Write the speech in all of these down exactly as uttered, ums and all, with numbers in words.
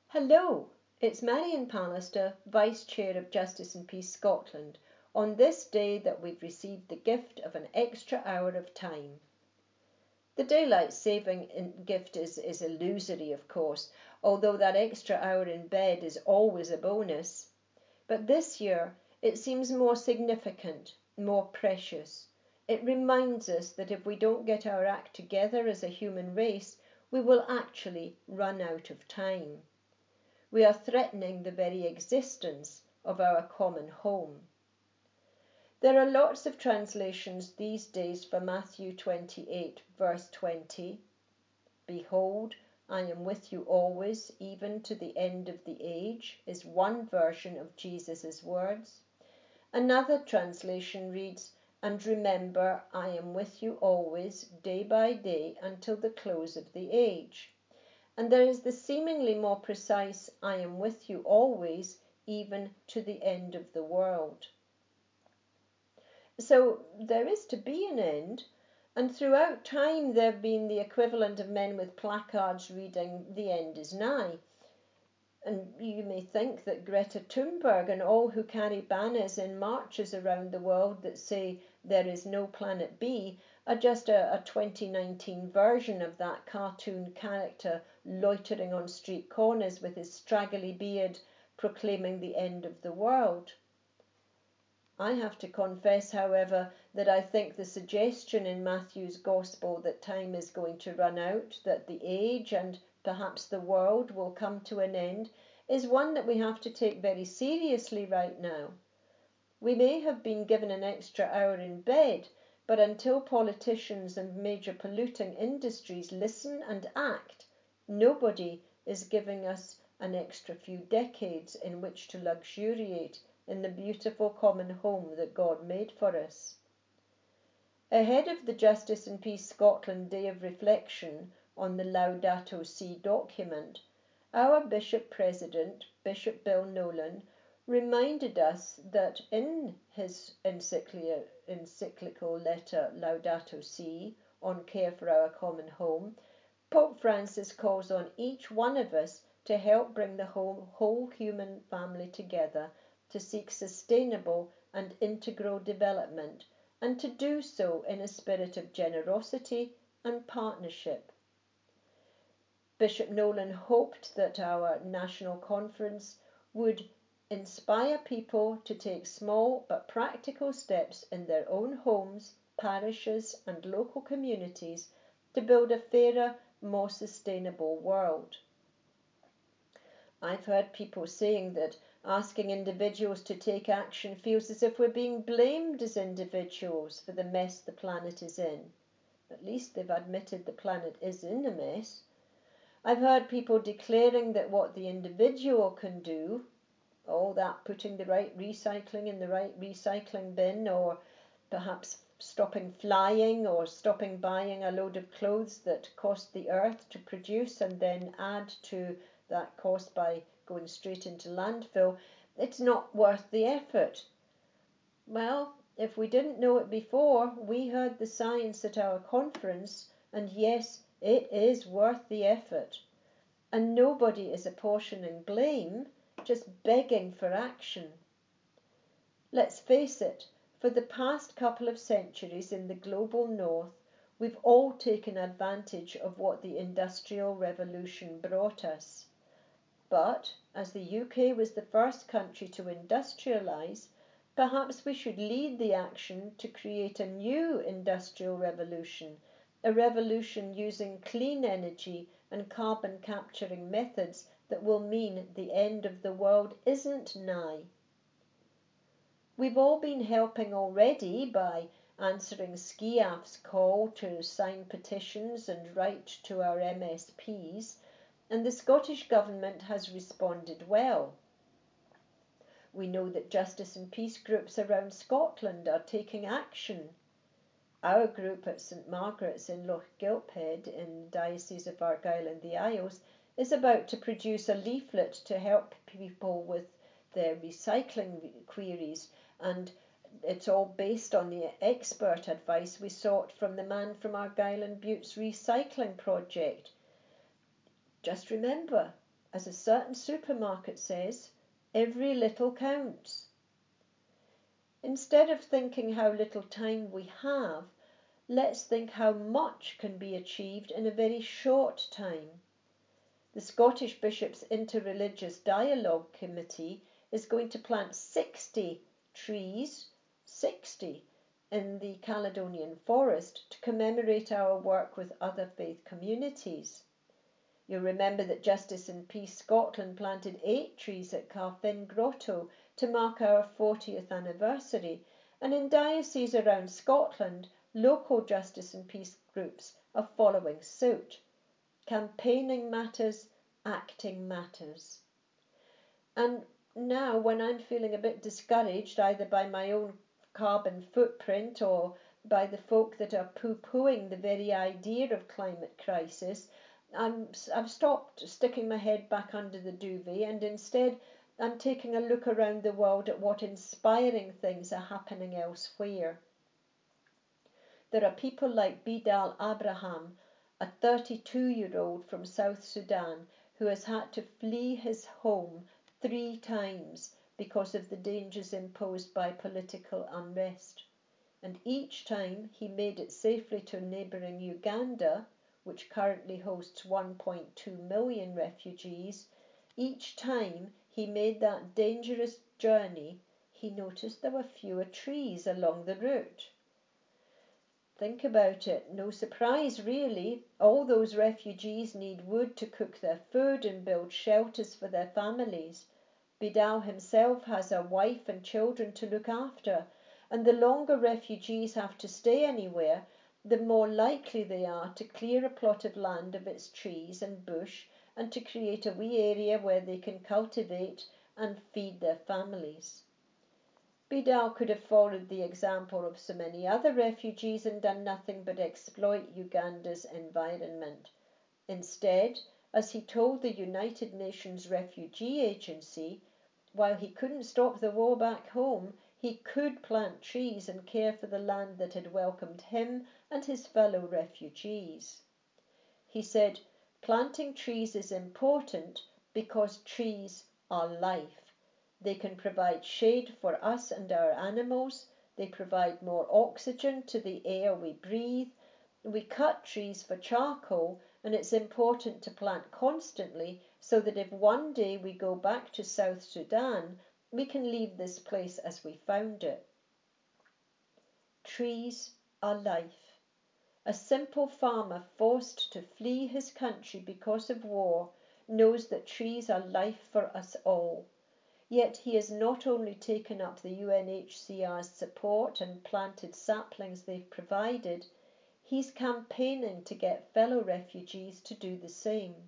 Hello, it's Marion Pallister, Vice Chair of Justice and Peace Scotland, on this day that we've received the gift of an extra hour of time. The daylight saving gift is, is illusory, of course, although that extra hour in bed is always a bonus. But this year, it seems more significant, more precious. It reminds us that if we don't get our act together as a human race, we will actually run out of time. We are threatening the very existence of our common home. There are lots of translations these days for Matthew twenty-eight, verse twenty. Behold, I am with you always, even to the end of the age, is one version of Jesus' words. Another translation reads, and remember, I am with you always, day by day, until the close of the age. And there is the seemingly more precise, I am with you always, even to the end of the world. So there is to be an end, and throughout time there have been the equivalent of men with placards reading, the end is nigh. And you may think that Greta Thunberg and all who carry banners in marches around the world that say there is no planet B are just a, a twenty nineteen version of that cartoon character loitering on street corners with his straggly beard proclaiming the end of the world. I have to confess, however, that I think the suggestion in Matthew's Gospel that time is going to run out, that the age and perhaps the world will come to an end, is one that we have to take very seriously right now. We may have been given an extra hour in bed, but until politicians and major polluting industries listen and act, nobody is giving us an extra few decades in which to luxuriate in the beautiful common home that God made for us. Ahead of the Justice and Peace Scotland Day of Reflection on the Laudato Si document, our Bishop President, Bishop Bill Nolan, reminded us that in his encyclical letter Laudato Si on care for our common home, Pope Francis calls on each one of us to help bring the whole, whole human family together to seek sustainable and integral development, and to do so in a spirit of generosity and partnership. Bishop Nolan hoped that our national conference would inspire people to take small but practical steps in their own homes, parishes and local communities to build a fairer, more sustainable world. I've heard people saying that asking individuals to take action feels as if we're being blamed as individuals for the mess the planet is in. At least they've admitted the planet is in a mess. I've heard people declaring that what the individual can do, all that putting the right recycling in the right recycling bin, or perhaps stopping flying, or stopping buying a load of clothes that cost the earth to produce and then add to that cost by going straight into landfill, it's not worth the effort. Well, if we didn't know it before, we heard the science at our conference, and yes, it is worth the effort. And nobody is apportioning blame, just begging for action. Let's face it, for the past couple of centuries in the global north, we've all taken advantage of what the Industrial Revolution brought us. But, as the U K was the first country to industrialise, perhaps we should lead the action to create a new industrial revolution, a revolution using clean energy and carbon capturing methods that will mean the end of the world isn't nigh. We've all been helping already by answering SCIAF's call to sign petitions and write to our M S Ps, and the Scottish Government has responded well. We know that justice and peace groups around Scotland are taking action. Our group at St Margaret's in Loch Gilphead in the Diocese of Argyll and the Isles is about to produce a leaflet to help people with their recycling queries, and it's all based on the expert advice we sought from the man from Argyll and Bute's recycling project. Just remember, As a certain supermarket says, every little counts. Instead of thinking how little time we have, let's think how much can be achieved in a very short time. The Scottish Bishops' Interreligious Dialogue Committee is going to plant sixty trees, sixty, in the Caledonian Forest to commemorate our work with other faith communities. You'll remember that Justice and Peace Scotland planted eight trees at Carfin Grotto to mark our fortieth anniversary, and in dioceses around Scotland, local Justice and Peace groups are following suit. Campaigning matters, acting matters. And now, when I'm feeling a bit discouraged, either by my own carbon footprint or by the folk that are poo-pooing the very idea of climate crisis, I'm, I've stopped sticking my head back under the duvet, and instead I'm taking a look around the world at what inspiring things are happening elsewhere. There are people like Bidal Abraham, a thirty-two-year-old from South Sudan who has had to flee his home three times because of the dangers imposed by political unrest. And each time he made it safely to neighbouring Uganda, which currently hosts one point two million refugees, each time he made that dangerous journey, he noticed there were fewer trees along the route. Think about it. No surprise, really. All those refugees need wood to cook their food and build shelters for their families. Bidal himself has a wife and children to look after, and the longer refugees have to stay anywhere, the more likely they are to clear a plot of land of its trees and bush and to create a wee area where they can cultivate and feed their families. Bidal could have followed the example of so many other refugees and done nothing but exploit Uganda's environment. Instead, as he told the United Nations Refugee Agency, while he couldn't stop the war back home, he could plant trees and care for the land that had welcomed him and his fellow refugees. He said, planting trees is important because trees are life. They can provide shade for us and our animals. They provide more oxygen to the air we breathe. We cut trees for charcoal, and it's important to plant constantly so that if one day we go back to South Sudan, we can leave this place as we found it. Trees are life. A simple farmer forced to flee his country because of war knows that trees are life for us all. Yet he has not only taken up the U N H C R's support and planted saplings they've provided, he's campaigning to get fellow refugees to do the same.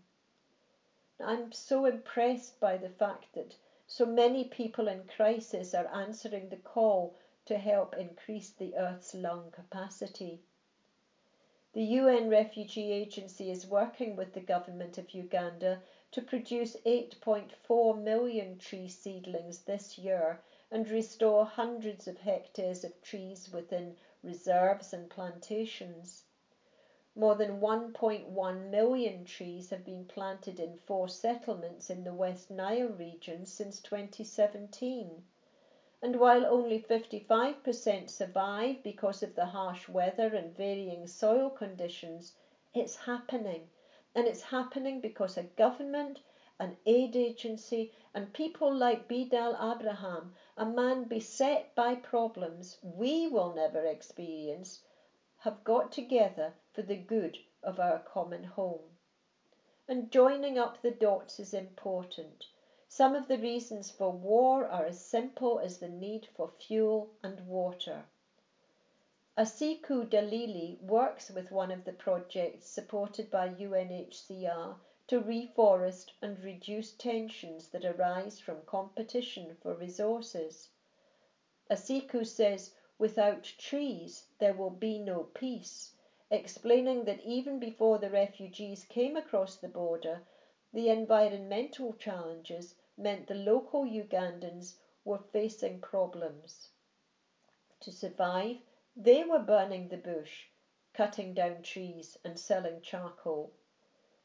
I'm so impressed by the fact that so many people in crisis are answering the call to help increase the Earth's lung capacity. The U N Refugee Agency is working with the government of Uganda to produce eight point four million tree seedlings this year and restore hundreds of hectares of trees within reserves and plantations. More than one point one million trees have been planted in four settlements in the West Nile region since twenty seventeen. And while only fifty-five percent survive because of the harsh weather and varying soil conditions, it's happening. And it's happening because a government, an aid agency, and people like Bidal Abraham, a man beset by problems we will never experience, have got together for the good of our common home. And joining up the dots is important. Some of the reasons for war are as simple as the need for fuel and water. Asiku Dalili works with one of the projects supported by U N H C R to reforest and reduce tensions that arise from competition for resources. Asiku says, without trees there will be no peace, explaining that even before the refugees came across the border, the environmental challenges meant the local Ugandans were facing problems. To survive, they were burning the bush, cutting down trees and selling charcoal.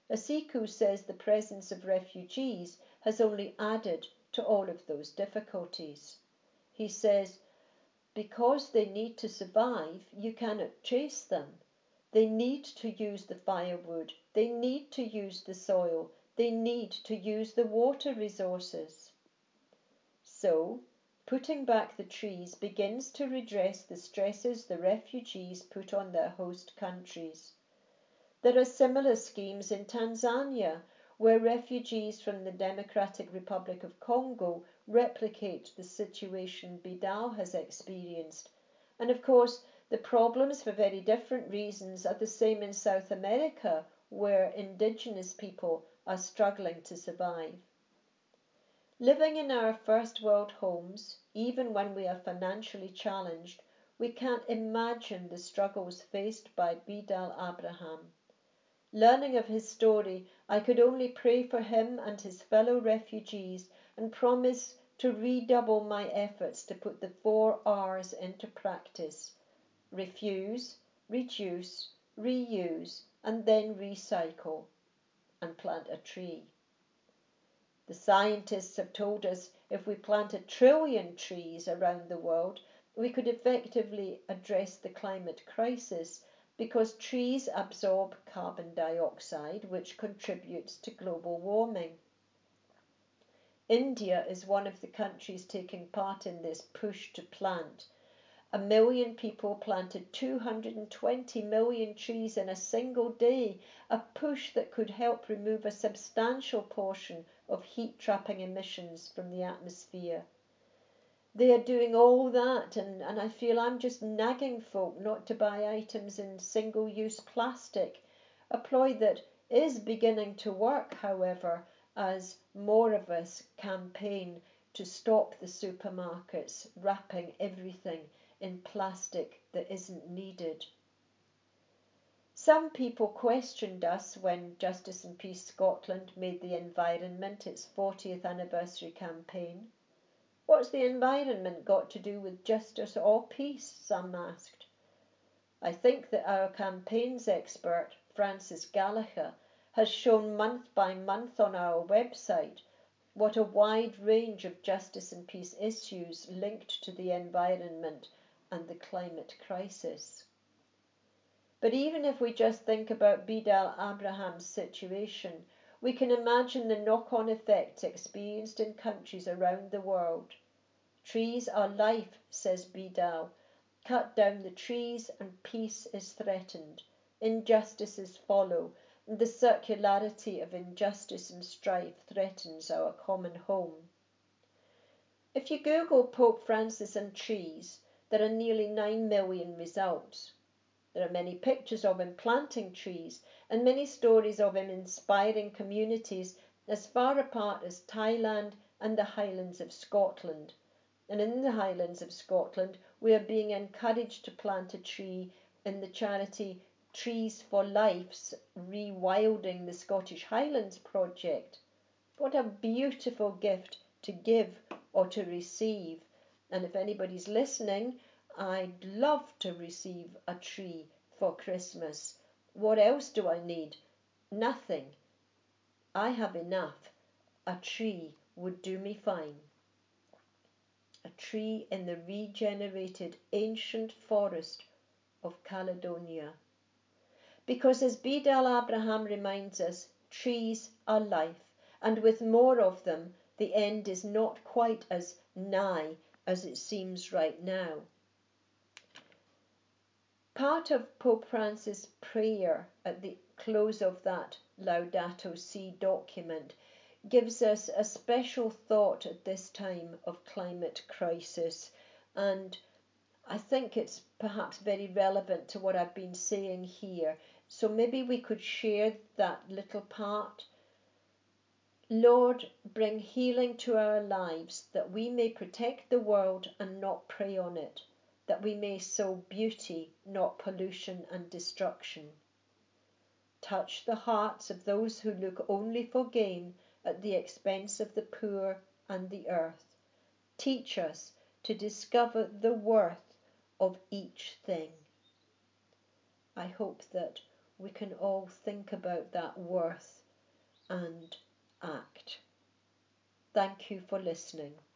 Asiku says the presence of refugees has only added to all of those difficulties. He says, because they need to survive, you cannot chase them. They need to use the firewood. They need to use the soil. They need to use the water resources. So, putting back the trees begins to redress the stresses the refugees put on their host countries. There are similar schemes in Tanzania, where refugees from the Democratic Republic of Congo replicate the situation Bidal has experienced. And of course, the problems, for very different reasons, are the same in South America, where indigenous people are struggling to survive. Living in our first world homes, even when we are financially challenged, we can't imagine the struggles faced by Bidal Abraham. Learning of his story, I could only pray for him and his fellow refugees and promise to redouble my efforts to put the four R's into practice: refuse, reduce, reuse, and then recycle, and plant a tree. The scientists have told us if we plant a trillion trees around the world, we could effectively address the climate crisis, because trees absorb carbon dioxide, which contributes to global warming. India is one of the countries taking part in this push to plant. A million people planted two hundred twenty million trees in a single day, a push that could help remove a substantial portion of heat-trapping emissions from the atmosphere. They are doing all that, and, and I feel I'm just nagging folk not to buy items in single-use plastic, a ploy that is beginning to work, however, as more of us campaign to stop the supermarkets wrapping everything in plastic that isn't needed. Some people questioned us when Justice and Peace Scotland made the environment its fortieth anniversary campaign. What's the environment got to do with justice or peace? Some asked. I think that our campaigns expert, Francis Gallagher, has shown month by month on our website what a wide range of justice and peace issues linked to the environment and the climate crisis. But even if we just think about Bidal Abraham's situation, we can imagine the knock-on effects experienced in countries around the world. Trees are life, says Bidal. Cut down the trees and peace is threatened. Injustices follow, and the circularity of injustice and strife threatens our common home. If you Google Pope Francis and trees, there are nearly nine million results. There are many pictures of him planting trees and many stories of him inspiring communities as far apart as Thailand and the Highlands of Scotland. And in the Highlands of Scotland, we are being encouraged to plant a tree in the charity Trees for Life's Rewilding the Scottish Highlands project. What a beautiful gift to give or to receive. And if anybody's listening, I'd love to receive a tree for Christmas. What else do I need? Nothing. I have enough. A tree would do me fine. A tree in the regenerated ancient forest of Caledonia. Because as Bidal Abraham reminds us, trees are life, and with more of them, the end is not quite as nigh as it seems right now. Part of Pope Francis' prayer at the close of that Laudato Si document gives us a special thought at this time of climate crisis, and I think it's perhaps very relevant to what I've been saying here. So maybe we could share that little part. Lord, bring healing to our lives, that we may protect the world and not prey on it, that we may sow beauty, not pollution and destruction. Touch the hearts of those who look only for gain at the expense of the poor and the earth. Teach us to discover the worth of each thing. I hope that we can all think about that worth and act. Thank you for listening.